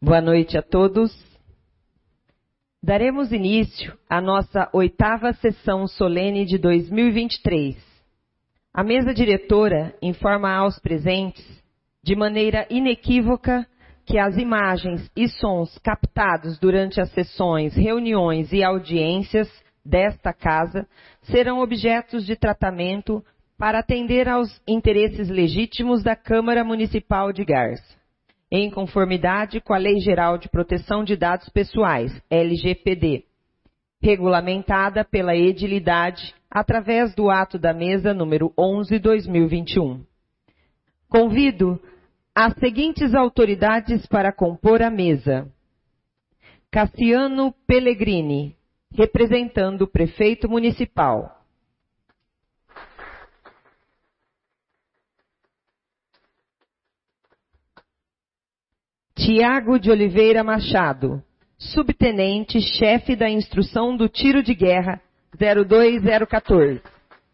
Boa noite a todos. Daremos início à nossa 8ª sessão solene de 2023. A mesa diretora informa aos presentes, de maneira inequívoca, que as imagens e sons captados durante as sessões, reuniões e audiências desta casa serão objetos de tratamento para atender aos interesses legítimos da Câmara Municipal de Garça, em conformidade com a Lei Geral de Proteção de Dados Pessoais, LGPD, regulamentada pela Edilidade através do ato da mesa número 11/2021. Convido as seguintes autoridades para compor a mesa: Cassiano Pellegrini, representando o prefeito municipal. Tiago de Oliveira Machado, subtenente-chefe da Instrução do Tiro de Guerra 02014.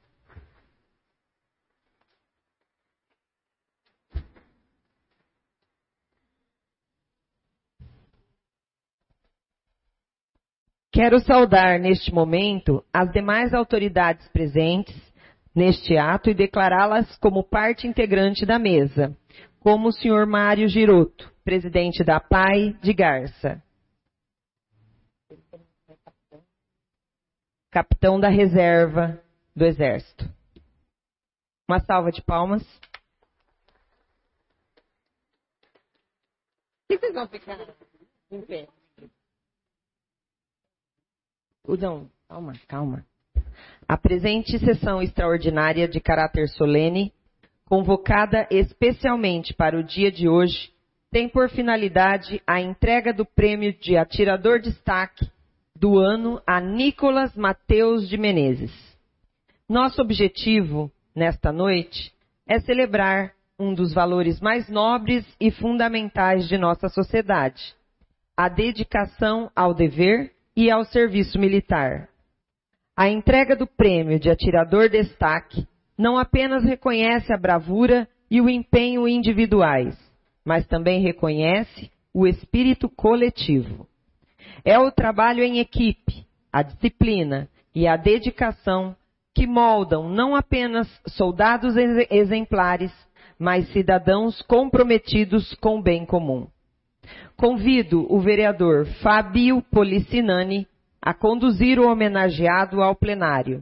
Quero saudar neste momento as demais autoridades presentes neste ato e declará-las como parte integrante da mesa, como o senhor Mário Giroto, presidente da PAI de Garça, capitão da reserva do Exército. Uma salva de palmas. E vocês vão ficar em pé? Não, calma. A presente sessão extraordinária de caráter solene, convocada especialmente para o dia de hoje, tem por finalidade a entrega do prêmio de atirador destaque do ano a Nicolas Mateus de Menezes. Nosso objetivo, nesta noite, é celebrar um dos valores mais nobres e fundamentais de nossa sociedade, a dedicação ao dever e ao serviço militar. A entrega do prêmio de atirador destaque não apenas reconhece a bravura e o empenho individuais, mas também reconhece o espírito coletivo. É o trabalho em equipe, a disciplina e a dedicação que moldam não apenas soldados exemplares, mas cidadãos comprometidos com o bem comum. Convido o vereador Fábio Policinani a conduzir o homenageado ao plenário.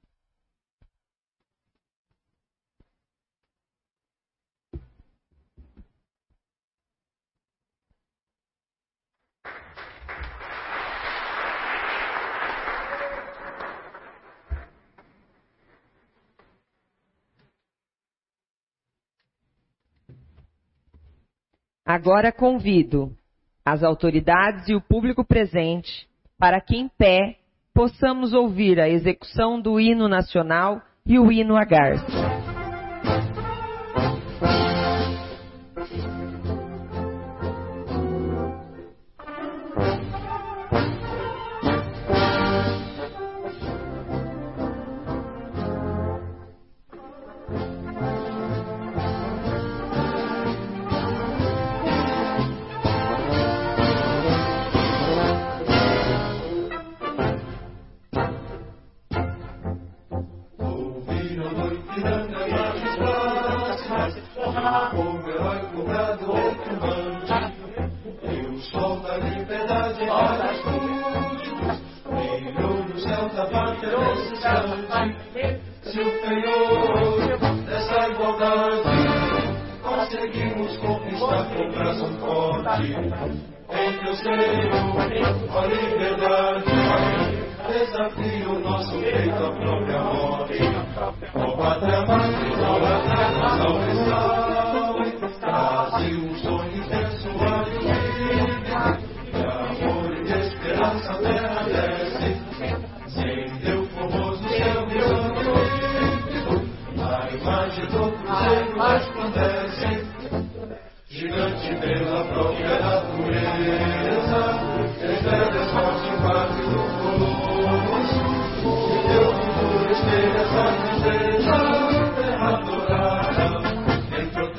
Agora convido as autoridades e o público presente para que, em pé, possamos ouvir a execução do hino nacional e o hino a Garça. Entre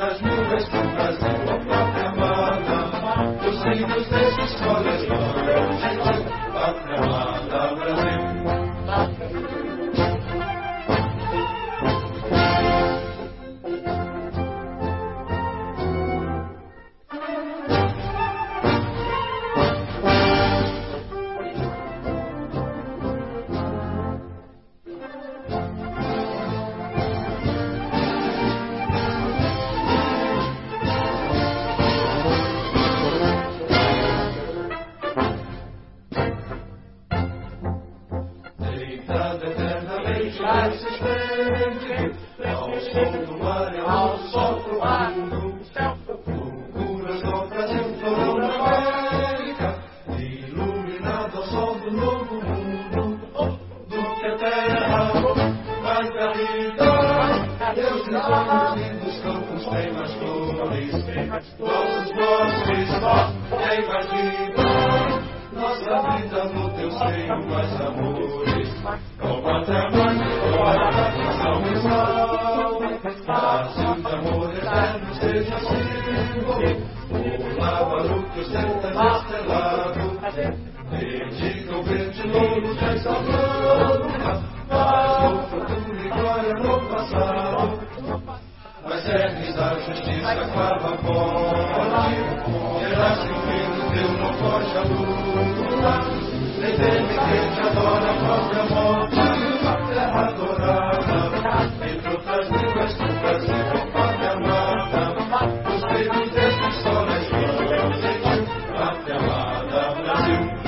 persistente, ao som do mar e ao sol profundo, loucuras do Brasil foram na América, iluminado ao sol do novo mundo, do que a terra mais garrida, Deus nos lindos campos tem mais flores, nossos bosques tem mais vida. Nossa vida no teu seio, mais amores. Ó pátria mãe, coração mensal, Brasil de amor eterno seja assim. O lábaro que ostenta estrelado, dedica o verde louro dessa flor, faz o futuro e glória no passado. Mas serves a justiça clava forte, geraste um filho teu, não foge a luta. Nem teme quem te adora a própria morte, a terra adorada, entre outras línguas do Brasil, pátria amada, os filhos deste sol és filho, pátria amada, Brasil.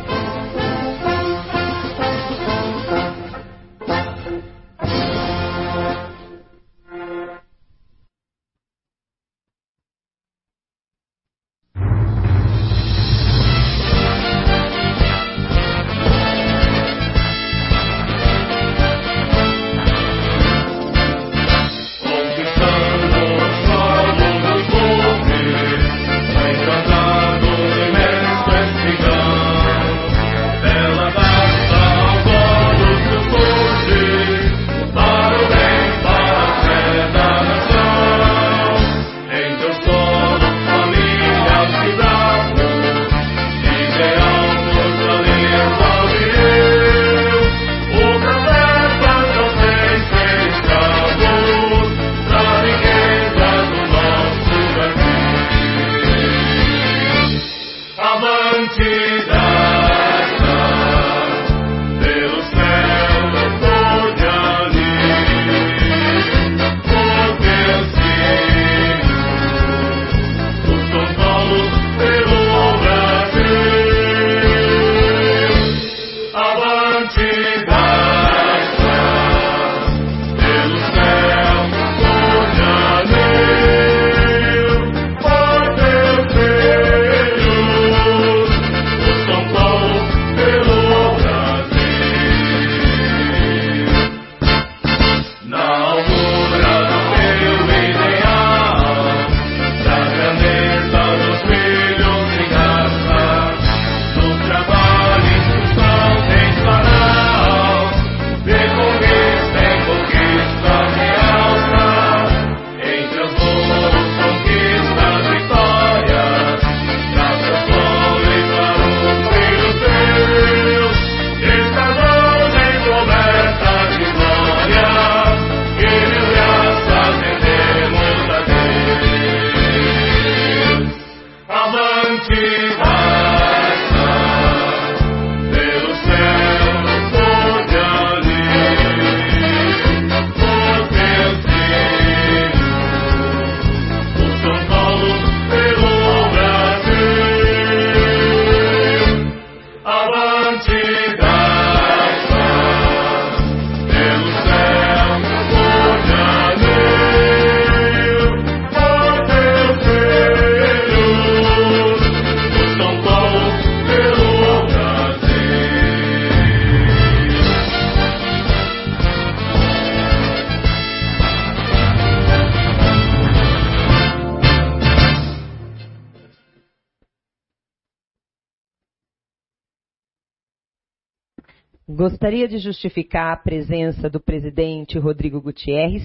Gostaria de justificar a presença do presidente Rodrigo Gutierrez,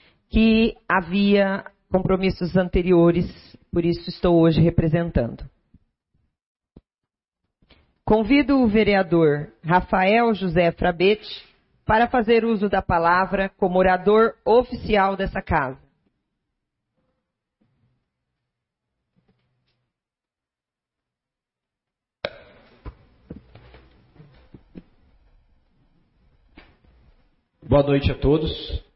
que havia compromissos anteriores, por isso estou hoje representando. Convido o vereador Rafael José Frabete para fazer uso da palavra como orador oficial dessa casa. Boa noite a todos.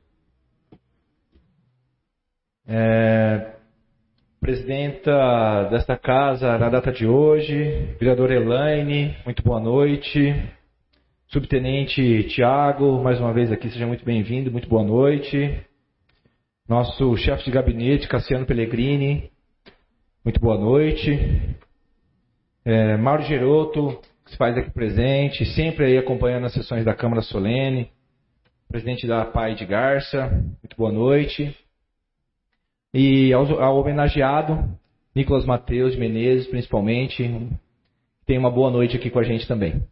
Presidenta desta casa na data de hoje, vereadora Elaine, muito boa noite. Subtenente Tiago, mais uma vez aqui, seja muito bem-vindo, muito boa noite. Nosso chefe de gabinete, Cassiano Pellegrini, muito boa noite. Mauro Gerotto, que se faz aqui presente, sempre aí acompanhando as sessões da Câmara Solene. Presidente da PAI de Garça, muito boa noite. E ao homenageado, Nicolas Mateus de Menezes, principalmente, tem uma boa noite aqui com a gente também.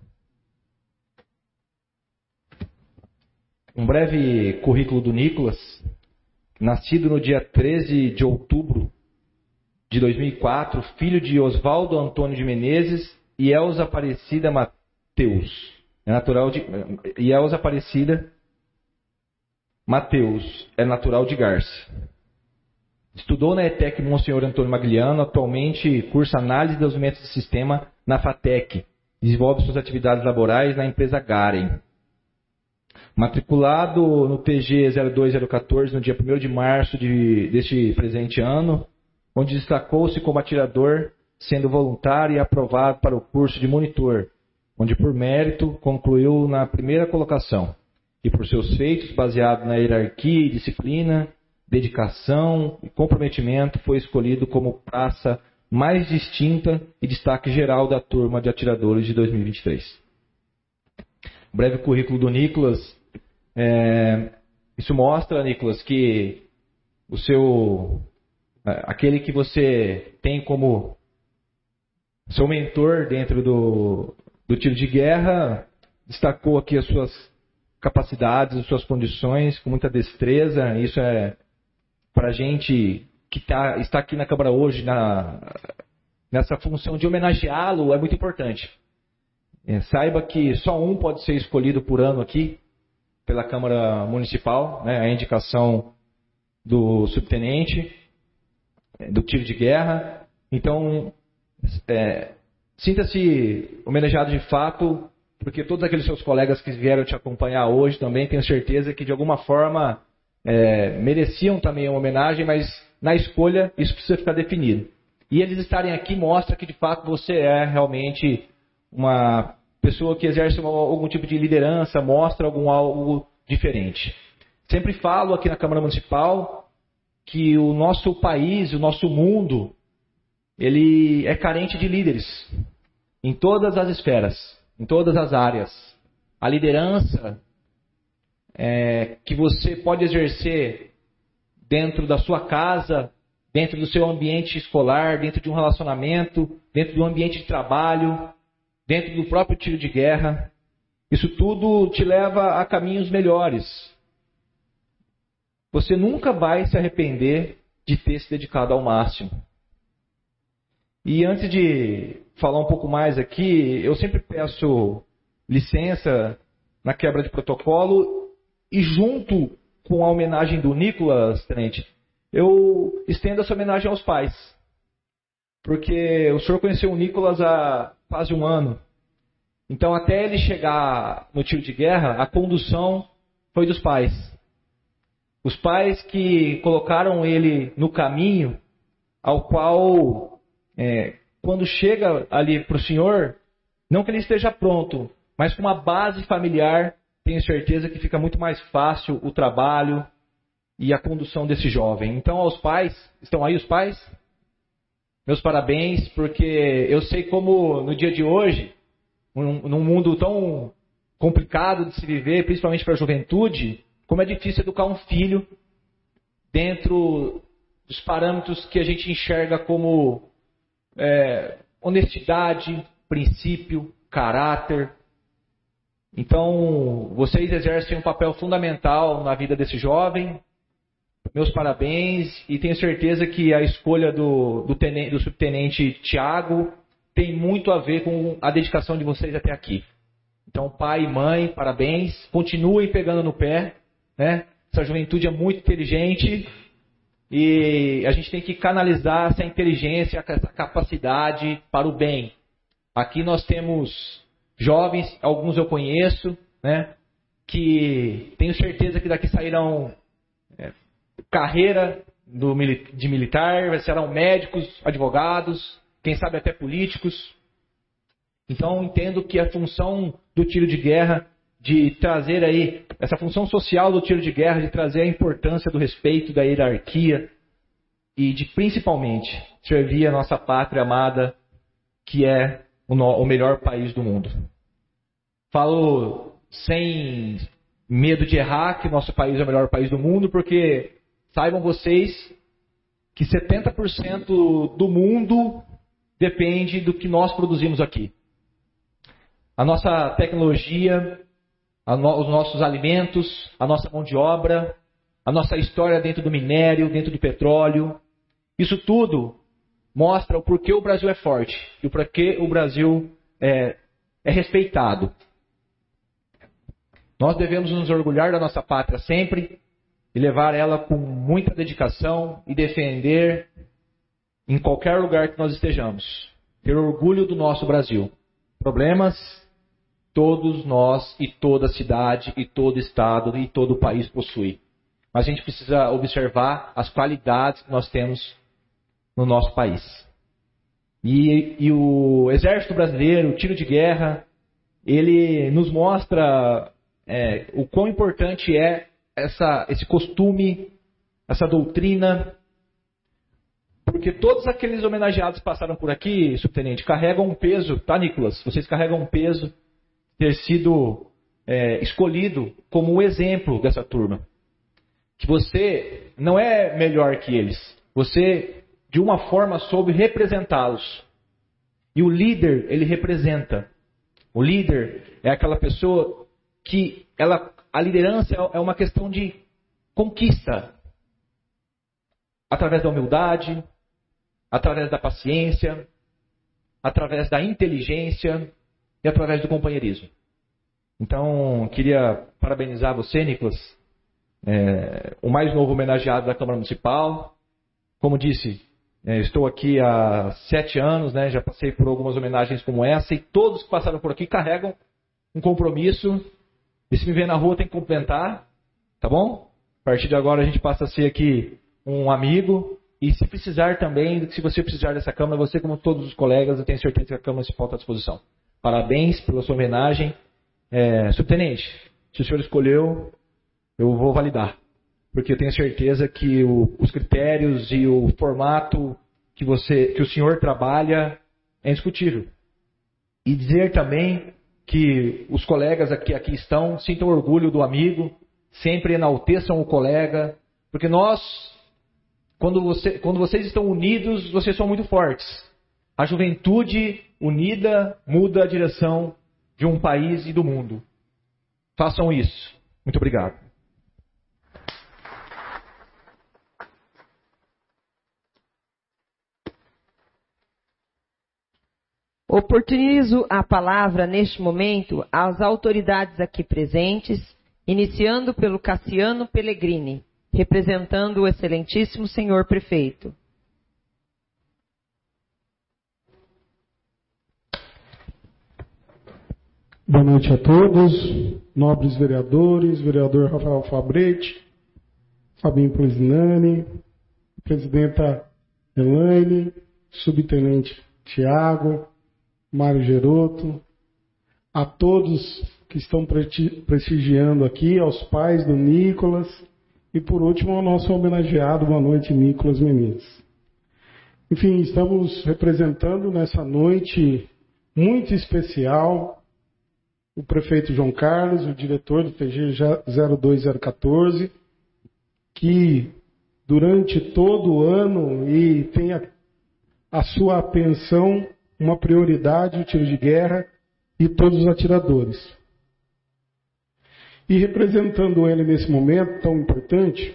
Um breve currículo do Nicolas. Nascido no dia 13 de outubro de 2004, filho de Oswaldo Antônio de Menezes e Elza Aparecida Mateus. E Elza Aparecida Mateus é natural de Garça. Estudou na ETEC Monsenhor Antônio Magliano, atualmente cursa análise e desenvolvimento de sistema na FATEC. Desenvolve suas atividades laborais na empresa Garen. Matriculado no TG 02014 no dia 1º de março deste presente ano, onde destacou-se como atirador, sendo voluntário e aprovado para o curso de monitor, onde por mérito concluiu na primeira colocação. E por seus feitos, baseado na hierarquia e disciplina, dedicação e comprometimento, foi escolhido como praça mais distinta e destaque geral da turma de atiradores de 2023. Breve currículo do Nicolas. Isso mostra, Nicolas, que aquele que você tem como seu mentor dentro do tiro de guerra, destacou aqui as suas capacidades, as suas condições com muita destreza. Isso é para a gente que está aqui na Câmara hoje, nessa função de homenageá-lo, é muito importante. Saiba que só um pode ser escolhido por ano aqui, pela Câmara Municipal, né, a indicação do subtenente, do tiro de guerra. Então, sinta-se homenageado de fato, porque todos aqueles seus colegas que vieram te acompanhar hoje também, tenho certeza que de alguma forma mereciam também uma homenagem, mas na escolha isso precisa ficar definido. E eles estarem aqui mostra que de fato você é realmente uma pessoa que exerce algum tipo de liderança, mostra algo diferente. Sempre falo aqui na Câmara Municipal que o nosso país, o nosso mundo, ele é carente de líderes em todas as esferas, em todas as áreas. A liderança que você pode exercer dentro da sua casa, dentro do seu ambiente escolar, dentro de um relacionamento, dentro do ambiente de trabalho, dentro do próprio tiro de guerra, isso tudo te leva a caminhos melhores. Você nunca vai se arrepender de ter se dedicado ao máximo. E antes de falar um pouco mais aqui, eu sempre peço licença na quebra de protocolo e junto com a homenagem do Nicolas, tenente, eu estendo essa homenagem aos pais. Porque o senhor conheceu o Nicolas há quase um ano. Então, até ele chegar no tiro de guerra, a condução foi dos pais. Os pais que colocaram ele no caminho ao qual, quando chega ali para o senhor, não que ele esteja pronto, mas com uma base familiar, tenho certeza que fica muito mais fácil o trabalho e a condução desse jovem. Então, aos pais, estão aí os pais? Meus parabéns, porque eu sei como no dia de hoje, num mundo tão complicado de se viver, principalmente para a juventude, como é difícil educar um filho dentro dos parâmetros que a gente enxerga como honestidade, princípio, caráter. Então, vocês exercem um papel fundamental na vida desse jovem. Meus parabéns, e tenho certeza que a escolha do subtenente Tiago tem muito a ver com a dedicação de vocês até aqui. Então, pai e mãe, parabéns. Continuem pegando no pé, né? Essa juventude é muito inteligente e a gente tem que canalizar essa inteligência, essa capacidade para o bem. Aqui nós temos jovens, alguns eu conheço, né? Que tenho certeza que daqui sairão carreira de militar, serão médicos, advogados, quem sabe até políticos. Então, entendo que a função do tiro de guerra, de trazer aí, essa função social do tiro de guerra, de trazer a importância do respeito, da hierarquia, e de, principalmente, servir a nossa pátria amada, que é o melhor país do mundo. Falo sem medo de errar que nosso país é o melhor país do mundo, porque saibam vocês que 70% do mundo depende do que nós produzimos aqui. A nossa tecnologia, os nossos alimentos, a nossa mão de obra, a nossa história dentro do minério, dentro do petróleo, isso tudo mostra o porquê o Brasil é forte e o porquê o Brasil é respeitado. Nós devemos nos orgulhar da nossa pátria sempre e levar ela com muita dedicação e defender em qualquer lugar que nós estejamos. Ter orgulho do nosso Brasil. Problemas, todos nós e toda cidade e todo estado e todo o país possui. Mas a gente precisa observar as qualidades que nós temos no nosso país. E o Exército Brasileiro, o tiro de guerra, ele nos mostra o quão importante é esse costume, essa doutrina, porque todos aqueles homenageados que passaram por aqui, subtenente, carregam um peso, tá, Nicolas? Vocês carregam um peso de ter sido escolhido como o exemplo dessa turma. Que você não é melhor que eles. Você, de uma forma, soube representá-los. E o líder, ele representa. O líder é aquela pessoa que a liderança é uma questão de conquista. Através da humildade, através da paciência, através da inteligência e através do companheirismo. Então, queria parabenizar você, Nicolas, o mais novo homenageado da Câmara Municipal. Como disse, estou aqui há 7 anos, né, já passei por algumas homenagens como essa, e todos que passaram por aqui carregam um compromisso. E se me ver na rua tem que cumprimentar, tá bom? A partir de agora a gente passa a ser aqui um amigo. E se precisar também, se você precisar dessa Câmara, você como todos os colegas, eu tenho certeza que a Câmara Municipal está à disposição. Parabéns pela sua homenagem. Subtenente, se o senhor escolheu, eu vou validar. Porque eu tenho certeza que os critérios e o formato que o senhor trabalha é indiscutível. E dizer também que os colegas que aqui estão sintam orgulho do amigo, sempre enalteçam o colega, porque quando vocês estão unidos, vocês são muito fortes. A juventude unida muda a direção de um país e do mundo. Façam isso. Muito obrigado. Oportunizo a palavra neste momento às autoridades aqui presentes, iniciando pelo Cassiano Pellegrini, representando o excelentíssimo senhor prefeito. Boa noite a todos, nobres vereadores, vereador Rafael Fabretti, Fabinho Polizinani, presidenta Elaine, subtenente Tiago, Mário Geroto, a todos que estão prestigiando aqui, aos pais do Nicolas e, por último, ao nosso homenageado. Boa noite, Nicolas Menezes. Enfim, estamos representando nessa noite muito especial o prefeito João Carlos, o diretor do TG 02014, que durante todo o ano e tem a sua atenção uma prioridade, o tiro de guerra e todos os atiradores. E representando ele nesse momento tão importante,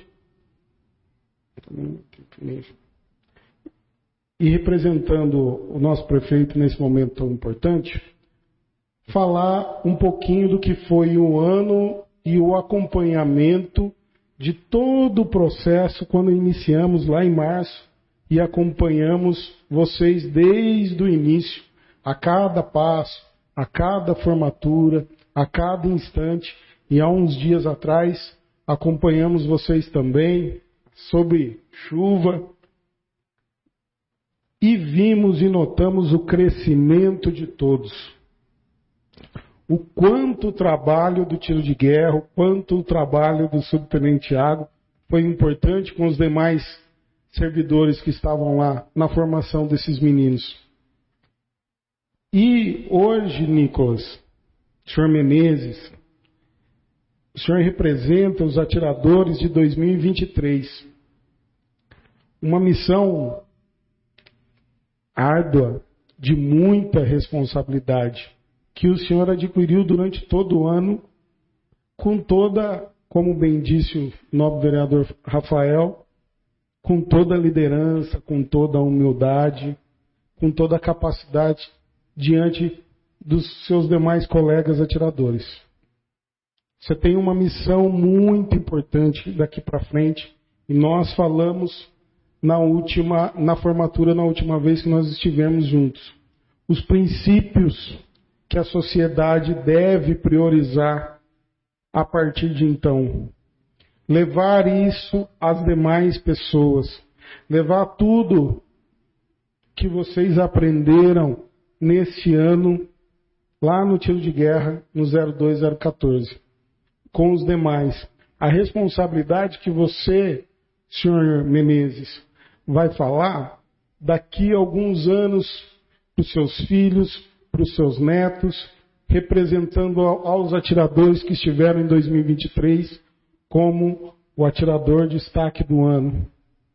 e representando o nosso prefeito nesse momento tão importante, falar um pouquinho do que foi o ano e o acompanhamento de todo o processo quando iniciamos lá em março e acompanhamos vocês desde o início, a cada passo, a cada formatura, a cada instante. E há uns dias atrás acompanhamos vocês também sob chuva e vimos e notamos o crescimento de todos. o quanto o trabalho do tiro de guerra, o quanto o trabalho do subtenente Tiago foi importante com os demais servidores que estavam lá na formação desses meninos. E hoje, Nicolas, senhor Menezes, o senhor representa os atiradores de 2023. Uma missão árdua, de muita responsabilidade, que o senhor adquiriu durante todo o ano, com toda, como bem disse o nobre vereador Rafael, com toda a liderança, com toda a humildade, com toda a capacidade diante dos seus demais colegas atiradores. Você tem uma missão muito importante daqui para frente, e nós falamos na formatura, na última vez que nós estivemos juntos. Os princípios que a sociedade deve priorizar a partir de então. Levar isso às demais pessoas. Levar tudo que vocês aprenderam nesse ano, lá no tiro de guerra, no 02014, com os demais. A responsabilidade que você, senhor Menezes, vai falar daqui a alguns anos para os seus filhos, para os seus netos, representando aos atiradores que estiveram em 2023 como o atirador destaque do ano.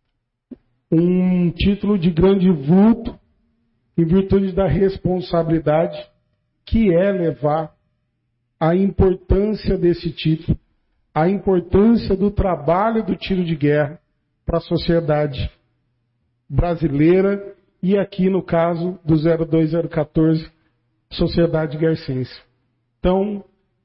Um título de grande vulto em virtude da responsabilidade que é levar a importância desse título, a importância do trabalho do tiro de guerra para a sociedade brasileira e aqui no caso do 02014, sociedade guercense. Então,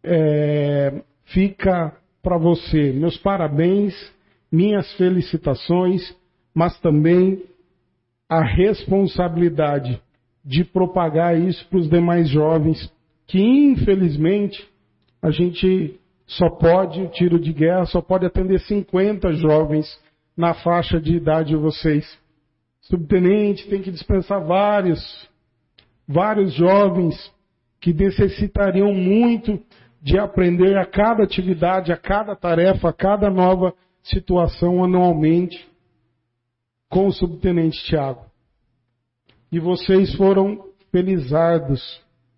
fica para você meus parabéns, minhas felicitações, mas também a responsabilidade de propagar isso para os demais jovens, que infelizmente a gente o tiro de guerra só pode atender 50 jovens na faixa de idade de vocês. Subtenente tem que dispensar vários jovens que necessitariam muito de aprender a cada atividade, a cada tarefa, a cada nova situação anualmente com o subtenente Tiago. E vocês foram felizardos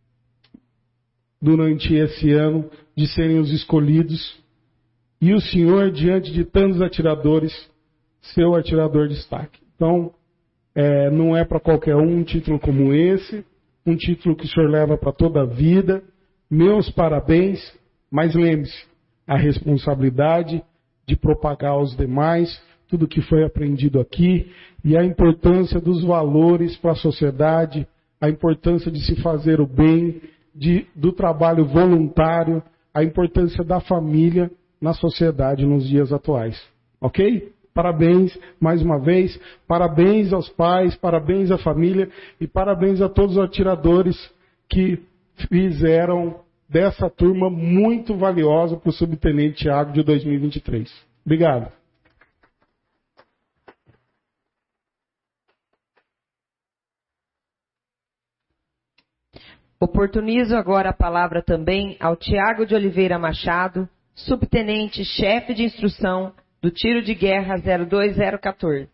durante esse ano de serem os escolhidos. E o senhor, diante de tantos atiradores, seu atirador de destaque. Então, não é para qualquer um título como esse, um título que o senhor leva para toda a vida. Meus parabéns, mas lembre-se, a responsabilidade de propagar aos demais tudo que foi aprendido aqui e a importância dos valores para a sociedade, a importância de se fazer o bem, do trabalho voluntário, a importância da família na sociedade nos dias atuais. Ok? Parabéns mais uma vez, parabéns aos pais, parabéns à família e parabéns a todos os atiradores que fizeram dessa turma muito valiosa para o subtenente Tiago de 2023. Obrigado. Oportunizo agora a palavra também ao Tiago de Oliveira Machado, subtenente-chefe de instrução do Tiro de Guerra 02014.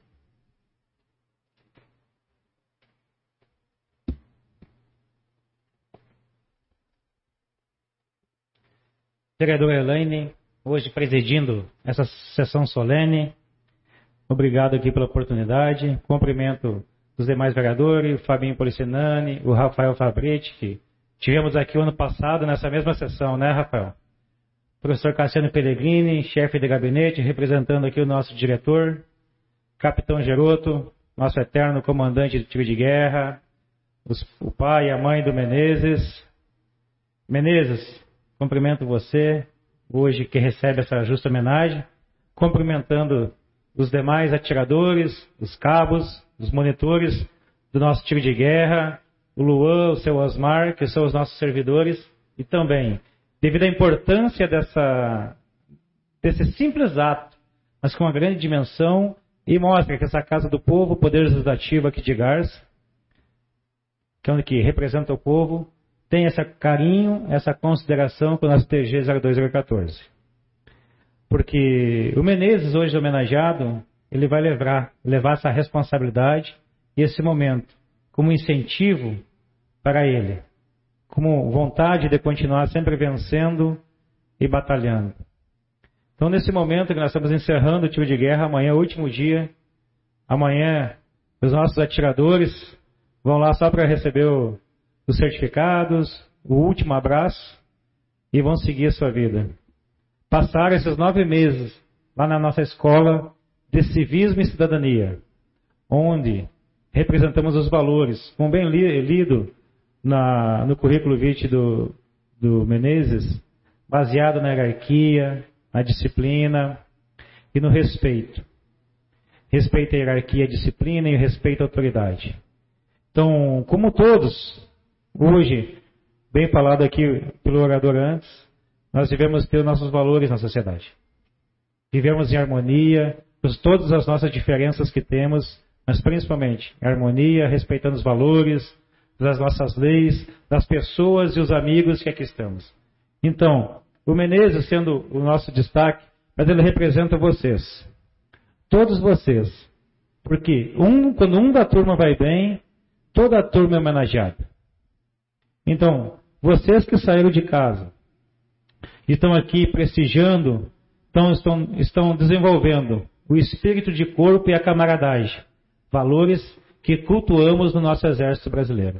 Vereadora Elaine, hoje presidindo essa sessão solene. Obrigado aqui pela oportunidade. Cumprimento os demais vereadores, o Fabinho Policinani, o Rafael Fabretti, que tivemos aqui o ano passado nessa mesma sessão, né, Rafael? Professor Cassiano Pellegrini, chefe de gabinete, representando aqui o nosso diretor, Capitão Geroto, nosso eterno comandante de tiro de guerra, o pai e a mãe do Menezes. Menezes, cumprimento você, hoje que recebe essa justa homenagem, cumprimentando os demais atiradores, os cabos, os monitores do nosso tiro de guerra, o Luan, o seu Osmar, que são os nossos servidores, e também, devido à importância desse simples ato, mas com uma grande dimensão, e mostra que essa Casa do Povo, o Poder Legislativo aqui de Garça, que é onde que representa o povo, tenha esse carinho, essa consideração com o nosso TG 02014. Porque o Menezes, hoje homenageado, ele vai levar essa responsabilidade e esse momento como incentivo para ele, como vontade de continuar sempre vencendo e batalhando. Então, nesse momento que nós estamos encerrando o tiro de guerra, amanhã é o último dia. Amanhã, os nossos atiradores vão lá só para receber os certificados, o último abraço, e vão seguir a sua vida. Passaram esses 9 meses lá na nossa escola de civismo e cidadania, onde representamos os valores, como bem lido no currículo vitae do Menezes, baseado na hierarquia, na disciplina e no respeito. Respeito à hierarquia, à disciplina e respeito à autoridade. Então, como todos, hoje, bem falado aqui pelo orador antes, nós devemos ter nossos valores na sociedade. Vivemos em harmonia, com todas as nossas diferenças que temos, mas principalmente em harmonia, respeitando os valores, das nossas leis, das pessoas e os amigos que aqui estamos. Então, o Menezes sendo o nosso destaque, mas ele representa vocês. Todos vocês. Porque quando um da turma vai bem, toda a turma é homenageada. Então, vocês que saíram de casa, estão aqui prestigiando, estão desenvolvendo o espírito de corpo e a camaradagem. Valores que cultuamos no nosso exército brasileiro.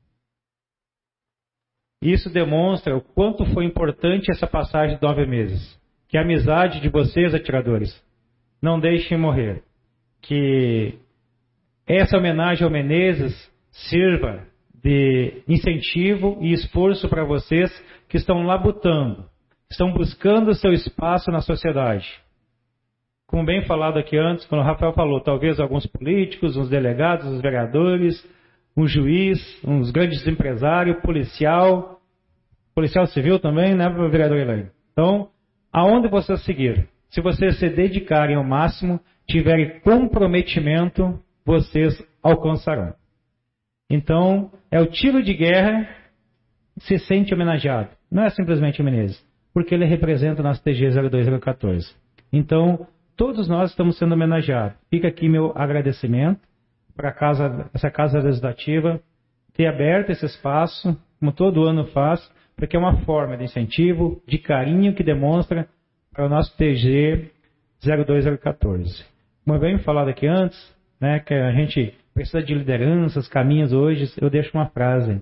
Isso demonstra o quanto foi importante essa passagem de 9 meses. Que a amizade de vocês, atiradores, não deixem morrer. Que essa homenagem ao Menezes sirva de incentivo e esforço para vocês que estão labutando, estão buscando o seu espaço na sociedade. Como bem falado aqui antes, quando o Rafael falou, talvez alguns políticos, uns delegados, uns vereadores, um juiz, uns grandes empresários, policial civil também, né, vereador Elaine? Então, aonde vocês seguir? Se vocês se dedicarem ao máximo, tiverem comprometimento, vocês alcançarão. Então, é o tiro de guerra se sente homenageado. Não é simplesmente o Menezes, porque ele representa o nosso TG 02014. Então, todos nós estamos sendo homenageados. Fica aqui meu agradecimento para essa Casa Legislativa ter aberto esse espaço, como todo ano faz, porque é uma forma de incentivo, de carinho que demonstra para o nosso TG 02014. Como bem falado aqui antes, né, que a gente precisa de lideranças, caminhos hoje, eu deixo uma frase.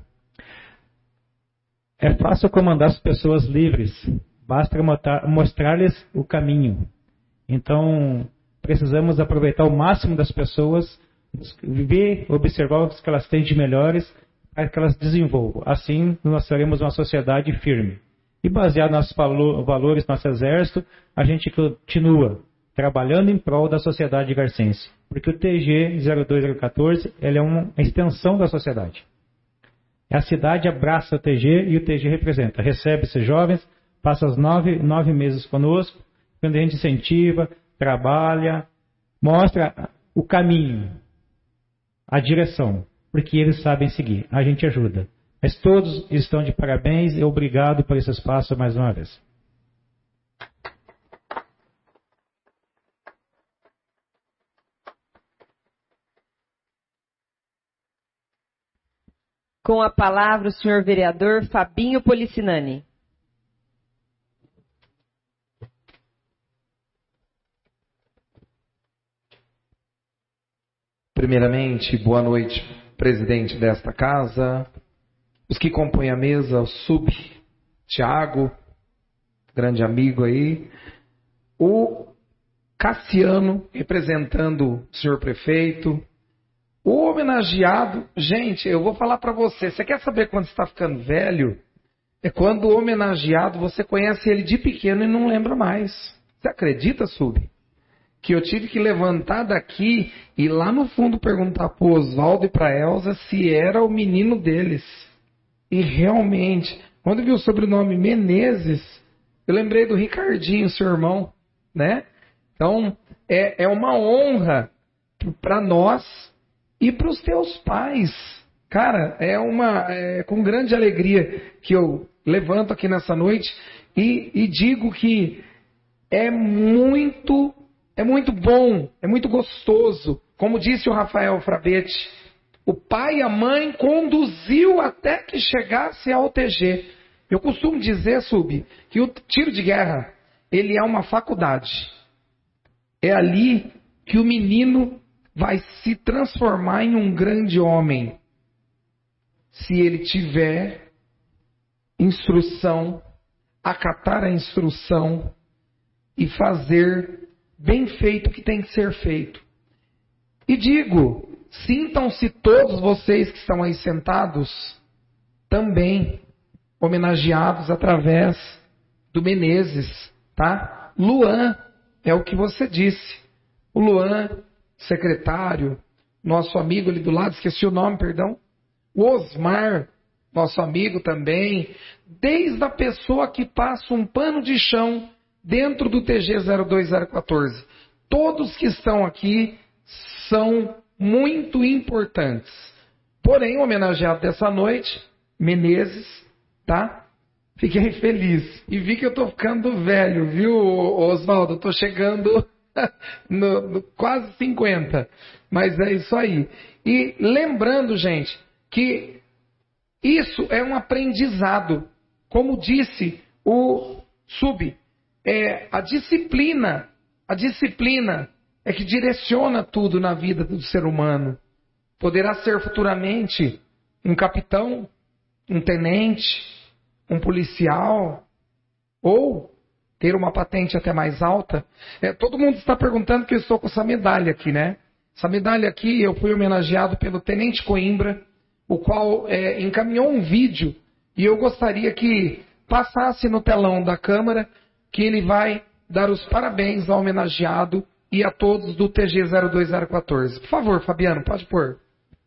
É fácil comandar as pessoas livres, basta mostrar-lhes o caminho. Então, precisamos aproveitar o máximo das pessoas, viver, observar o que elas têm de melhores, para que elas desenvolvam. Assim, nós teremos uma sociedade firme. E baseado nos valores do nosso exército, a gente continua trabalhando em prol da sociedade garcense. Porque o TG 02014 ele é uma extensão da sociedade. A cidade abraça o TG e o TG representa. Recebe esses jovens, passa os 9 meses conosco, quando a gente incentiva, trabalha, mostra o caminho, a direção, porque eles sabem seguir. A gente ajuda. Mas todos estão de parabéns e obrigado por esse espaço mais uma vez. Com a palavra o senhor vereador Fabinho Policinani. Primeiramente, boa noite, presidente desta casa, os que compõem a mesa, o Sub, Tiago, grande amigo aí, o Cassiano, representando o senhor prefeito, o homenageado. Gente, eu vou falar para você quer saber quando você está ficando velho? É quando o homenageado, você conhece ele de pequeno e não lembra mais. Você acredita, Sub? Que eu tive que levantar daqui e lá no fundo perguntar para o Oswaldo e para a Elza se era o menino deles. E realmente, quando eu vi o sobrenome Menezes, eu lembrei do Ricardinho, seu irmão, né? Então, é uma honra para nós e para os teus pais Cara, é com grande alegria que eu levanto aqui nessa noite e digo que é muito bom, é muito gostoso. Como disse o Rafael Frabetti, o pai e a mãe conduziu até que chegasse ao TG. Eu costumo dizer, Sub, que o tiro de guerra, ele é uma faculdade. É ali que o menino vai se transformar em um grande homem. Se ele tiver instrução, acatar a instrução e fazer bem feito o que tem que ser feito. E digo, sintam-se todos vocês que estão aí sentados também homenageados através do Menezes, tá? Luan, é o que você disse. O Luan, secretário, nosso amigo ali do lado, esqueci o nome, perdão. O Osmar, nosso amigo também. Desde a pessoa que passa um pano de chão dentro do TG 02014. Todos que estão aqui são muito importantes. Porém, o homenageado dessa noite, Menezes, tá? Fiquei feliz. E vi que eu tô ficando velho, viu, Oswaldo? Eu tô chegando no quase 50. Mas é isso aí. E lembrando, gente, que isso é um aprendizado. Como disse o Sub, a disciplina é que direciona tudo na vida do ser humano. Poderá ser futuramente um capitão, um tenente, um policial, ou ter uma patente até mais alta. Todo mundo está perguntando que eu estou com essa medalha aqui, né? Essa medalha aqui eu fui homenageado pelo Tenente Coimbra, o qual encaminhou um vídeo e eu gostaria que passasse no telão da Câmara que ele vai dar os parabéns ao homenageado e a todos do TG 02014. Por favor, Fabiano, pode pôr.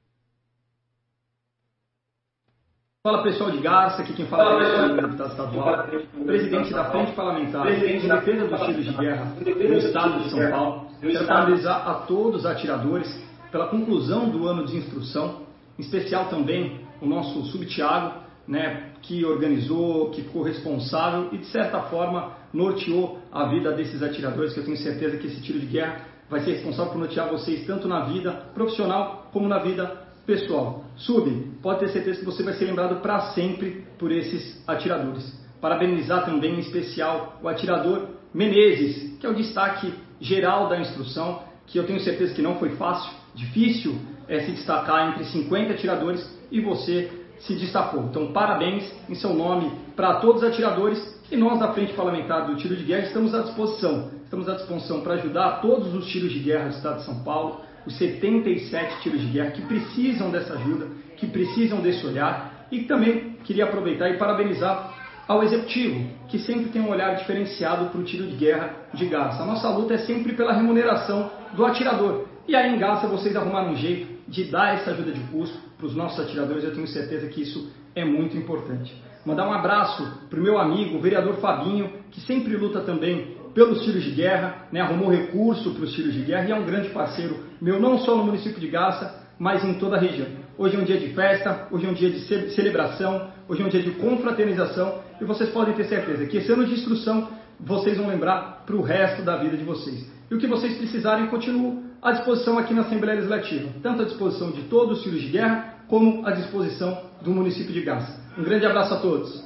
Fala pessoal de Garça, aqui quem fala é o deputado estadual, presidente da Frente Parlamentar em defesa dos tiros de guerra no estado de São Paulo. Quero parabenizar a todos os atiradores pela conclusão do ano de instrução, em especial também o nosso Sub-Tiago, né, que organizou, que ficou responsável e de certa forma norteou a vida desses atiradores, que eu tenho certeza que esse tiro de guerra vai ser responsável por nortear vocês tanto na vida profissional como na vida pessoal. Sub, pode ter certeza que você vai ser lembrado para sempre por esses atiradores. Parabenizar também em especial o atirador Menezes, que é o destaque geral da instrução, que eu tenho certeza que não foi fácil, difícil se destacar entre 50 atiradores e você se destacou. Então, parabéns em seu nome para todos os atiradores e nós da Frente Parlamentar do Tiro de Guerra estamos à disposição. Estamos à disposição para ajudar todos os tiros de guerra do Estado de São Paulo, os 77 tiros de guerra que precisam dessa ajuda, que precisam desse olhar. E também queria aproveitar e parabenizar ao Executivo, que sempre tem um olhar diferenciado para o tiro de guerra de Garça. A nossa luta é sempre pela remuneração do atirador. E aí em Garça vocês arrumaram um jeito de dar essa ajuda de custo para os nossos atiradores. Eu tenho certeza que isso é muito importante. Mandar um abraço para o meu amigo, o vereador Fabinho, que sempre luta também pelos tiros de guerra, né, arrumou recurso para os tiros de guerra e é um grande parceiro meu, não só no município de Garça, mas em toda a região. Hoje é um dia de festa, hoje é um dia de celebração, hoje é um dia de confraternização e vocês podem ter certeza que esse ano de instrução vocês vão lembrar para o resto da vida de vocês. E o que vocês precisarem, continuo à disposição aqui na Assembleia Legislativa, tanto à disposição de todos os tiros de guerra, como à disposição do município de Garça. Um grande abraço a todos.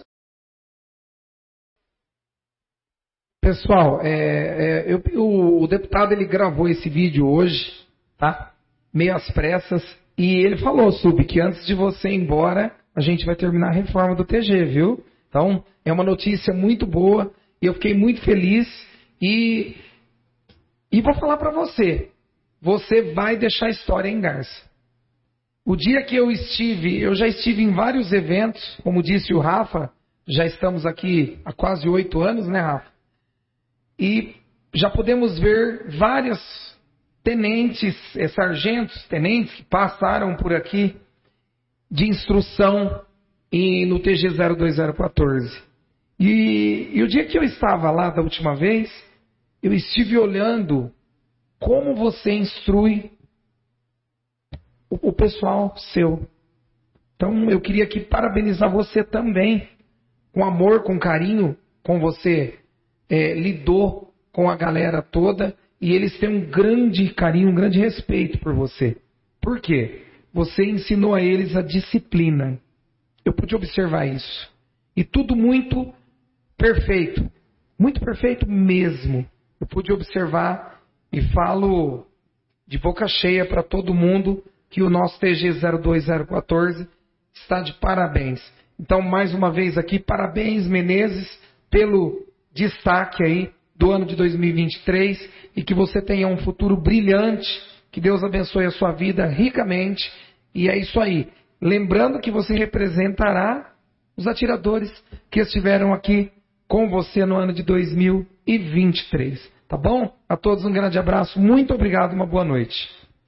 Pessoal, o deputado ele gravou esse vídeo hoje, tá? Meio às pressas, e ele falou, Sub, que antes de você ir embora, a gente vai terminar a reforma do TG, viu? Então, é uma notícia muito boa, e eu fiquei muito feliz, e vou falar para você, você vai deixar história em Garça. O dia que eu já estive em vários eventos, como disse o Rafa, já estamos aqui há quase 8 anos, né, Rafa? E já podemos ver vários tenentes, sargentos, tenentes que passaram por aqui de instrução no TG 02014. E o dia que eu estava lá da última vez, eu estive olhando como você instrui o pessoal seu. Então eu queria aqui parabenizar você também, com amor, com carinho, com você lidou com a galera toda, e eles têm um grande carinho, um grande respeito por você. Por quê? Você ensinou a eles a disciplina. Eu pude observar isso. E tudo muito perfeito. Muito perfeito mesmo. Eu pude observar e falo de boca cheia para todo mundo que o nosso TG 02014 está de parabéns. Então, mais uma vez aqui, parabéns, Menezes, pelo destaque aí do ano de 2023 e que você tenha um futuro brilhante, que Deus abençoe a sua vida ricamente. E é isso aí. Lembrando que você representará os atiradores que estiveram aqui com você no ano de 2023. Tá bom? A todos um grande abraço, muito obrigado, uma boa noite.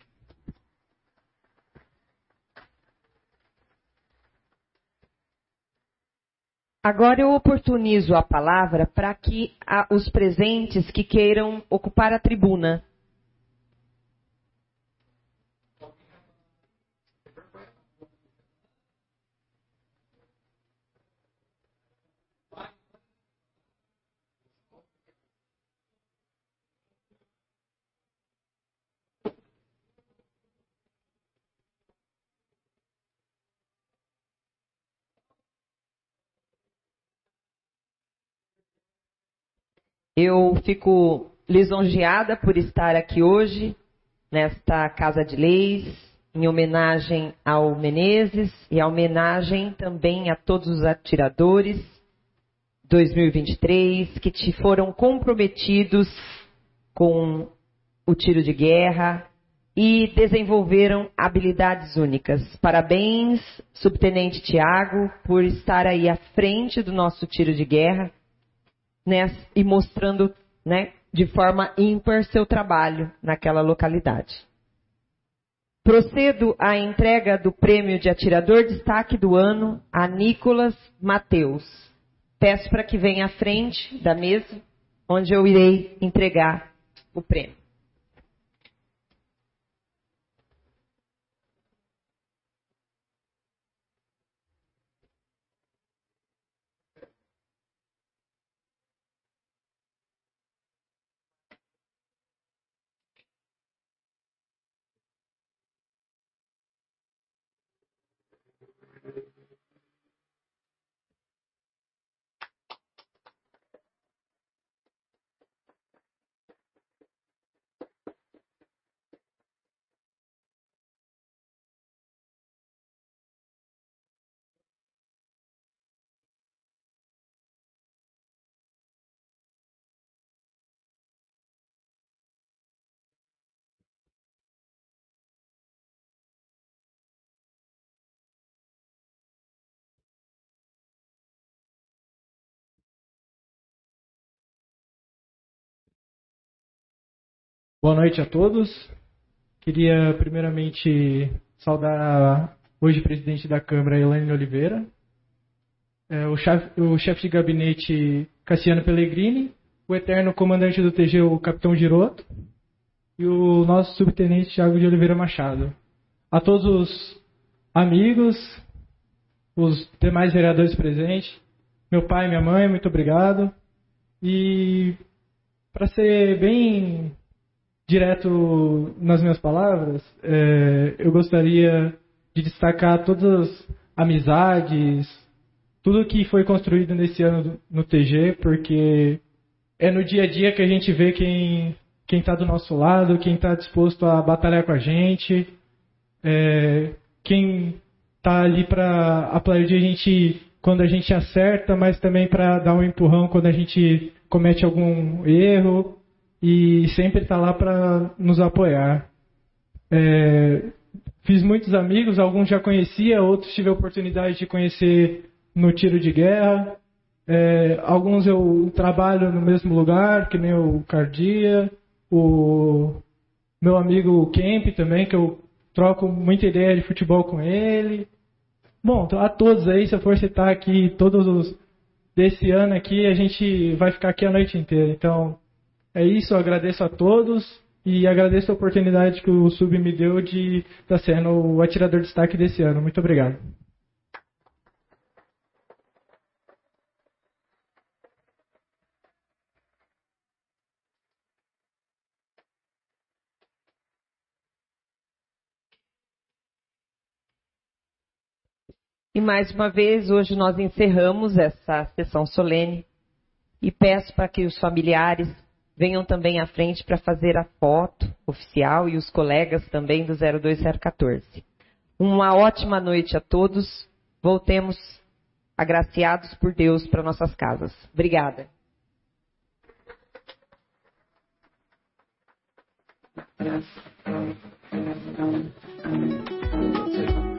Agora eu oportunizo a palavra para que os presentes que queiram ocupar a tribuna. Eu fico lisonjeada por estar aqui hoje, nesta Casa de Leis, em homenagem ao Menezes e a homenagem também a todos os atiradores 2023 que foram comprometidos com o tiro de guerra e desenvolveram habilidades únicas. Parabéns, Subtenente Tiago, por estar aí à frente do nosso tiro de guerra, né, e mostrando, né, de forma ímpar seu trabalho naquela localidade. Procedo à entrega do prêmio de atirador destaque do ano a Nicolas Mateus. Peço para que venha à frente da mesa, onde eu irei entregar o prêmio. Boa noite a todos. Queria primeiramente saudar hoje o presidente da Câmara, Elaine Oliveira, o chefe de gabinete, Cassiano Pellegrini, o eterno comandante do TG, o capitão Giroto, e o nosso subtenente, Thiago de Oliveira Machado. A todos os amigos, os demais vereadores presentes, meu pai e minha mãe, muito obrigado. E para ser bem direto nas minhas palavras, eu gostaria de destacar todas as amizades, tudo que foi construído nesse ano no TG, porque é no dia a dia que a gente vê quem está do nosso lado, quem está disposto a batalhar com a gente, quem está ali para aplaudir a gente quando a gente acerta, mas também para dar um empurrão quando a gente comete algum erro, e sempre está lá para nos apoiar. Fiz muitos amigos, alguns já conhecia, outros tive a oportunidade de conhecer no tiro de guerra. Alguns eu trabalho no mesmo lugar, que nem o Cardia, o meu amigo Kemp também, que eu troco muita ideia de futebol com ele. Bom, a todos aí, se eu for citar aqui todos os desse ano aqui, a gente vai ficar aqui a noite inteira. Então, é isso, eu agradeço a todos e agradeço a oportunidade que o Sub me deu de estar sendo o atirador de destaque desse ano. Muito obrigado. E mais uma vez, hoje nós encerramos essa sessão solene e peço para que os familiares venham também à frente para fazer a foto oficial e os colegas também do 02014. Uma ótima noite a todos. Voltemos agraciados por Deus para nossas casas. Obrigada. Thank you.